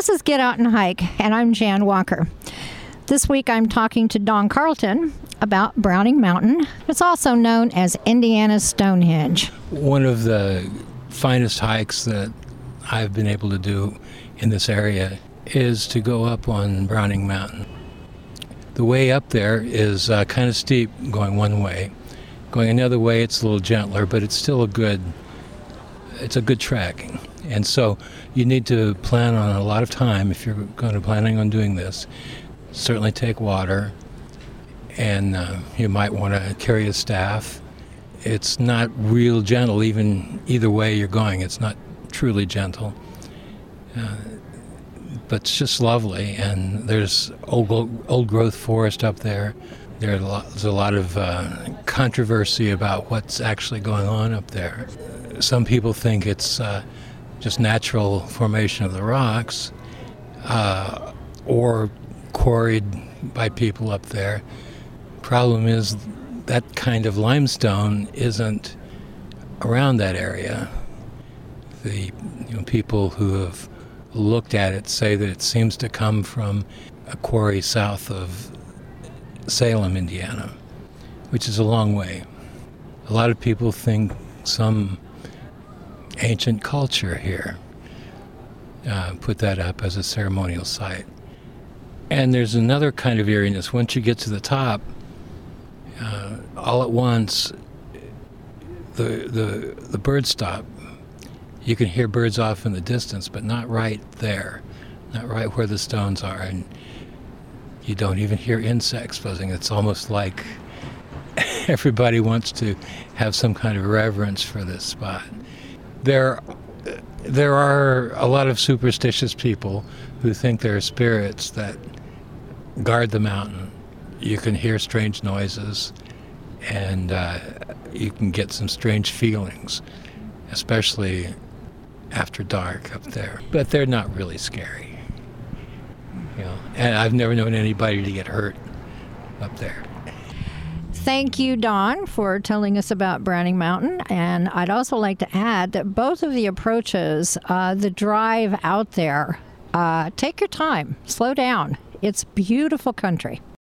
This is Get Out and Hike, and I'm Jan Walker. This week I'm talking to Don Carlton about Browning Mountain. It's also known as Indiana's Stonehenge. One of the finest hikes that I've been able to do in this area is to go up on Browning Mountain. The way up there is kind of steep going one way. Going another way, it's a little gentler, but it's still a good trek. And so you need to plan on a lot of time if you're planning on doing this. Certainly take water, and you might want to carry a staff. It's not real gentle either way you're going. It's not truly gentle. But it's just lovely, and there's old growth forest up there. There's a lot of controversy about what's actually going on up there. Some people think it's just natural formation of the rocks, or quarried by people up there. Problem is that kind of limestone isn't around that area. The people who have looked at it say that it seems to come from a quarry south of Salem, Indiana, which is a long way. A lot of people think some ancient culture here put that up as a ceremonial site. And there's another kind of eeriness. Once you get to the top, all at once, the birds stop. You can hear birds off in the distance, but not right there, not right where the stones are. And you don't even hear insects buzzing. It's almost like everybody wants to have some kind of reverence for this spot. There are a lot of superstitious people who think there are spirits that guard the mountain. You can hear strange noises, and you can get some strange feelings, especially after dark up there. But they're not really scary. And I've never known anybody to get hurt up there. Thank you, Don, for telling us about Browning Mountain. And I'd also like to add that both of the approaches, the drive out there, take your time, slow down. It's beautiful country.